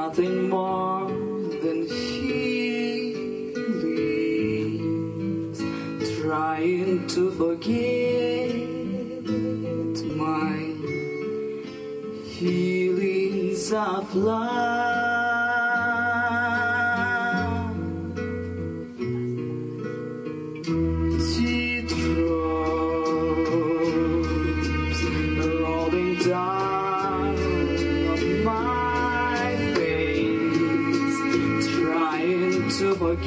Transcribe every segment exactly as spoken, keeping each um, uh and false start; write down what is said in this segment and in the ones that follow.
nothing more than feelings, trying to forget my feelings of love. Teardrops rolling down on my face, trying to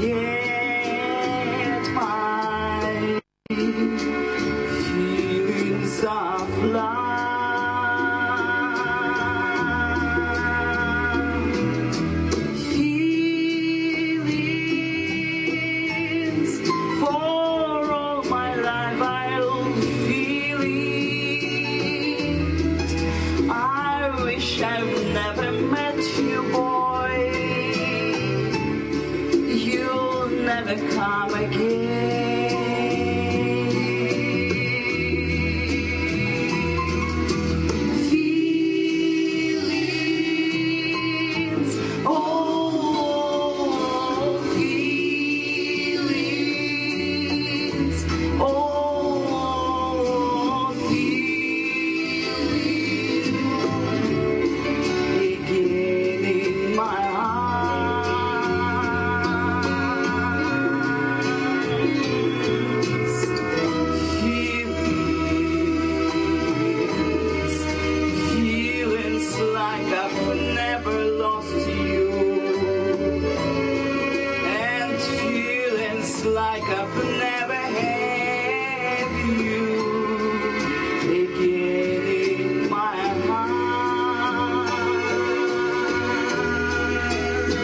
forget my feelings of love. Feelings for all my life I'll feel it. I wish I've never met you, boy. You'll never come again. Feelings, oh, feelings, oh, feelings, again in my eyes. Feelings, feelings like I've never lost you, and feelings like I've never had you, again in my heart.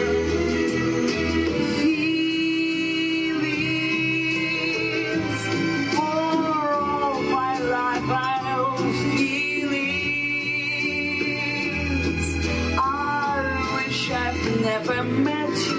Feelings for all my life I'll feel it. I wish I've never met you.